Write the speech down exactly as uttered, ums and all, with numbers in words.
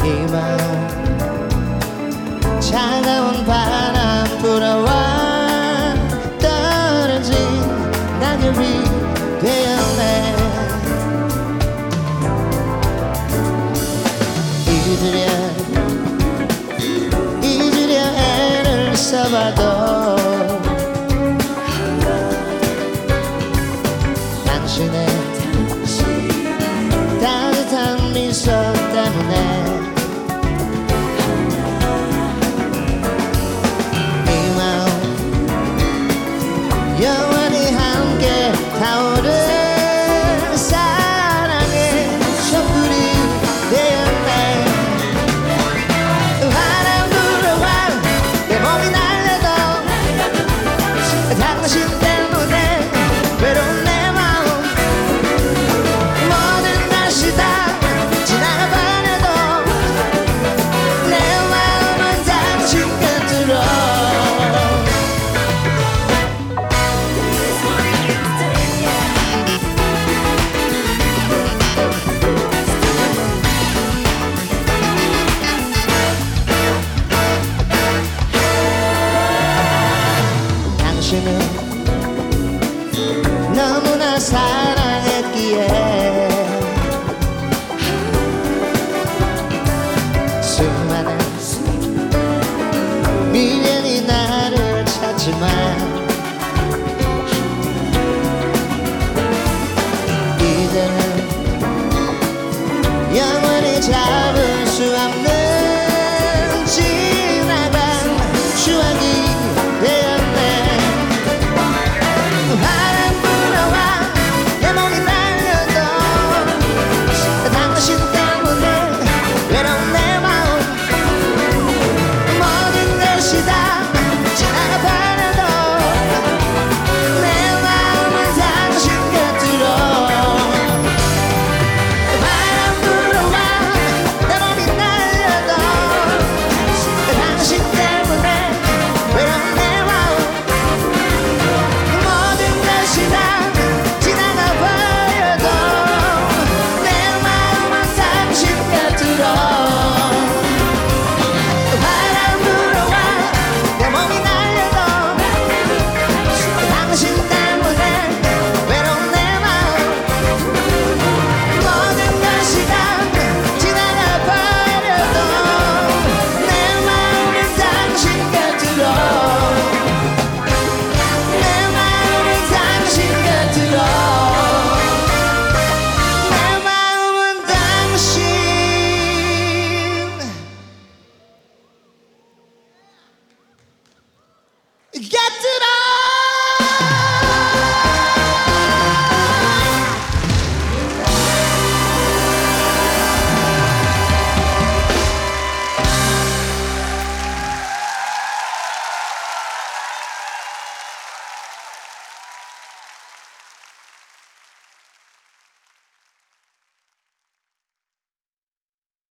이 마음 차가운 바람 불어와 떨어진 낙엽이 되었네. 잊으려 잊으려 애를 써봐도 당신의 따뜻한 미소 때문에 이 마음 영원히 함께 타오를 사랑의 촛불이 되었네. 바람 불어와 내 몸이 날려도 당신 때문에 외로운 내 마음 모든 날씨 다 지나가버려도 내 마음은 당신 곁으로. 당신은 너무나 사랑했기에 수많은 미련이 나를 찾지만